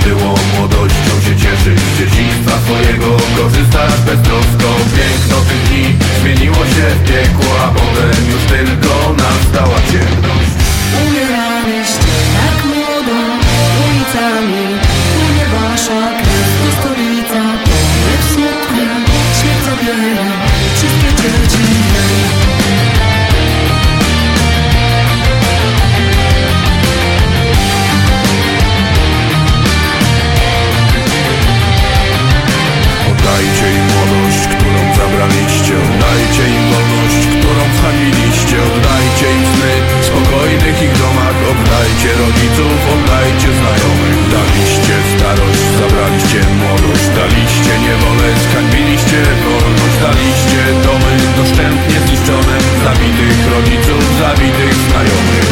było młodością się cieszyć, z dzieciństwa swojego korzystasz beztrosko. Piękno tych dni zmieniło się w piekło, a potem już tylko nastała ciemność. Umieraliście jak młodo ulicami, płynie wasza krew, to stolica, to w smutku, świat zabiera wszystkie dzieci. Oddajcie im młodość, którą zabraliście, oddajcie im wolność, którą zhańbiliście. Oddajcie im sny w spokojnych ich domach, oddajcie rodziców, oddajcie znajomych. Daliście starość, zabraliście młodość, daliście niewolę, zhańbiliście wolność. Daliście domy doszczętnie zniszczone, zabitych rodziców, zabitych znajomych.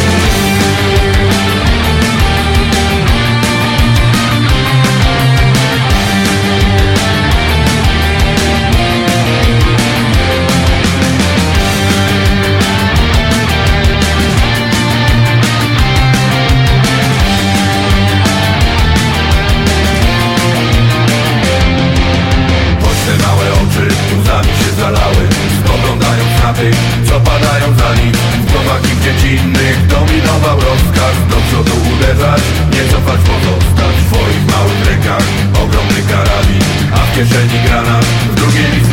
Spoglądając na tych, co padają za nich, w głowach ich dziecinnych dominował rozkaz: do przodu uderzać, nie cofać, pozostać. W swoich małych rękach ogromny karabin, a w kieszeni granat, w drugiej